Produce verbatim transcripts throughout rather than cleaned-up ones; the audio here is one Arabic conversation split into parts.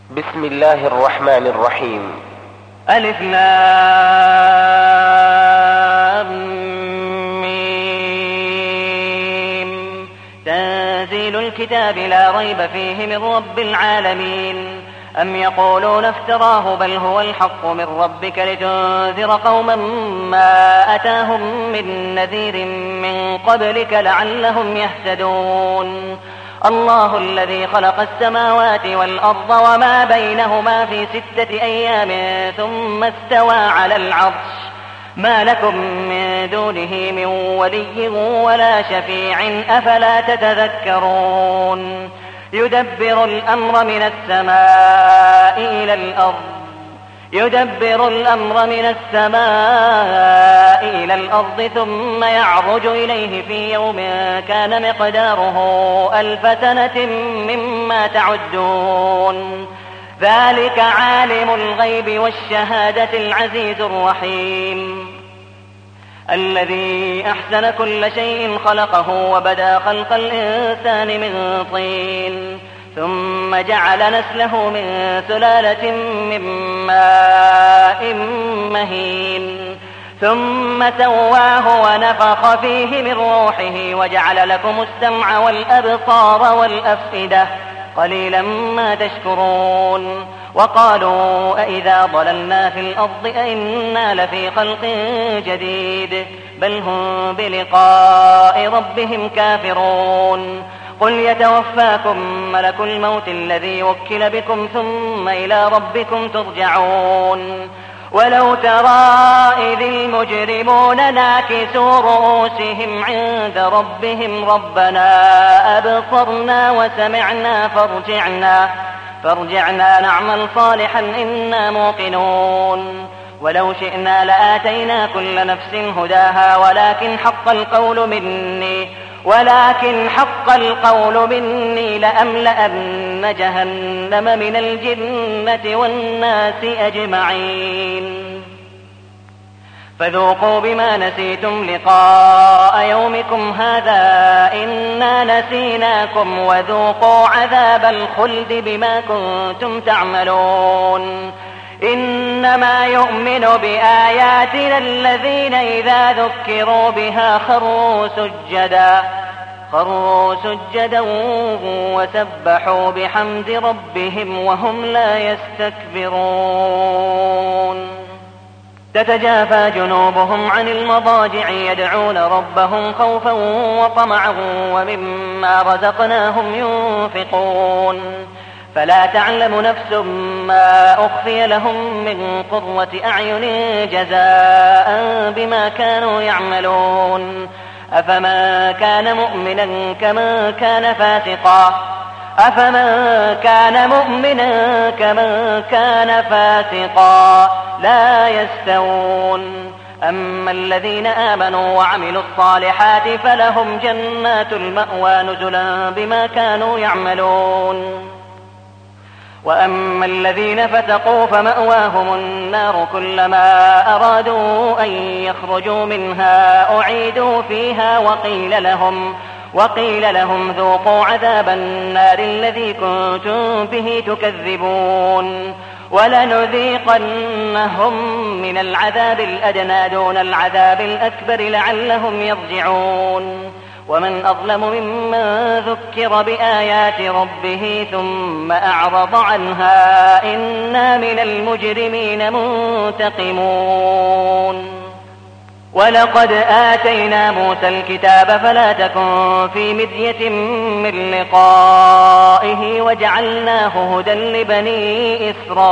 بسم الله الرحمن الرحيم. ألف لام ميم. تنزيل الكتاب لا ريب فيه من رب العالمين. أم يقولون افتراه بل هو الحق من ربك لتنذر قوما ما أتاهم من نذير من قبلك لعلهم يهتدون. الله الذي خلق السماوات والأرض وما بينهما في ستة أيام ثم استوى على العرش ما لكم من دونه من ولي ولا شفيع أفلا تتذكرون. يدبر الأمر من السماء إلى الأرض يدبر الأمر من السماء إلى الأرض ثم يعرج إليه في يوم كان مقداره ألف سنة مما تعدون. ذلك عالم الغيب والشهادة العزيز الرحيم الذي أحسن كل شيء خلقه وبدأ خلق الإنسان من طين ثم جعل نسله من سلالة من ماء مهين ثم سواه ونفخ فيه من روحه وجعل لكم السمع والأبصار والأفئدة قليلا ما تشكرون. وقالوا أإذا ضللنا في الأرض أئنا لفي خلق جديد بل هم بلقاء ربهم كافرون. قل يتوفاكم ملك الموت الذي وكل بكم ثم إلى ربكم ترجعون. ولو ترى إذ المجرمون ناكسوا رؤوسهم عند ربهم ربنا أبصرنا وسمعنا فارجعنا فارجعنا نعمل صالحا إنا موقنون. ولو شئنا لآتينا كل نفس هداها ولكن حق القول مني ولكن حق القول مني لأملأن جهنم من الجنة والناس أجمعين. فذوقوا بما نسيتم لقاء يومكم هذا إنا نسيناكم وذوقوا عذاب الخلد بما كنتم تعملون. إنما يؤمن بآياتنا الذين إذا ذكروا بها خروا سجدا خروا سجدا وسبحوا بحمد ربهم وهم لا يستكبرون. تتجافى جنوبهم عن المضاجع يدعون ربهم خوفا وطمعا ومما رزقناهم ينفقون. فلا تعلم نفس ما أخفي لهم من قرة أعين جزاء بما كانوا يعملون. أفمن كان مؤمنا كمن كان فاسقا أفمن كان مؤمنا كمن كان فاسقا لا يستوون. أما الذين آمنوا وعملوا الصالحات فلهم جنات المأوى نزلا بما كانوا يعملون. وأما الذين فسقوا فمأواهم النار كلما أرادوا أن يخرجوا منها أعيدوا فيها وقيل لهم وقيل لهم ذوقوا عذاب النار الذي كنتم به تكذبون. ولنذيقنهم من العذاب الأدنى دون العذاب الأكبر لعلهم يرجعون. ومن أظلم ممن ذكر بآيات ربه ثم أعرض عنها إنا من المجرمين منتقمون. ولقد آتينا موسى الكتاب فلا تكن في مرية من لقائه وجعلناه هدى لبني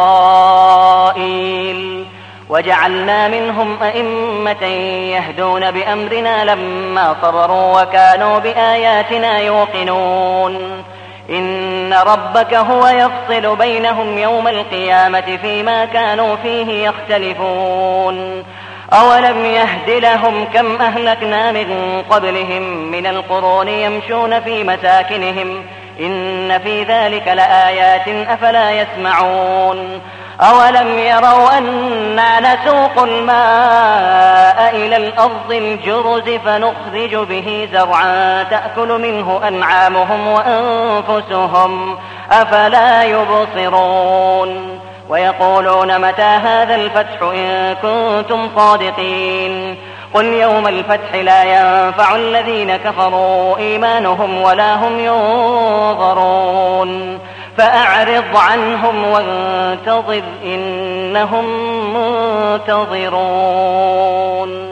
إسرائيل وجعلنا منهم أئمة يهدون بأمرنا لما صبروا وكانوا بآياتنا يوقنون. إن ربك هو يفصل بينهم يوم القيامة فيما كانوا فيه يختلفون. أولم يهد لهم كم أهلكنا من قبلهم من القرون يمشون في مساكنهم إن في ذلك لآيات أفلا يسمعون. أولم يروا أنا نسوق الماء إلى الأرض الجرز فنخرج به زرعا تأكل منه أنعامهم وأنفسهم أفلا يبصرون ويقولون متى هذا الفتح إن كنتم صادقين قل يوم الفتح لا ينفع الذين كفروا إيمانهم ولا هم ينظرون فأعرض عنهم وانتظر إنهم منتظرون.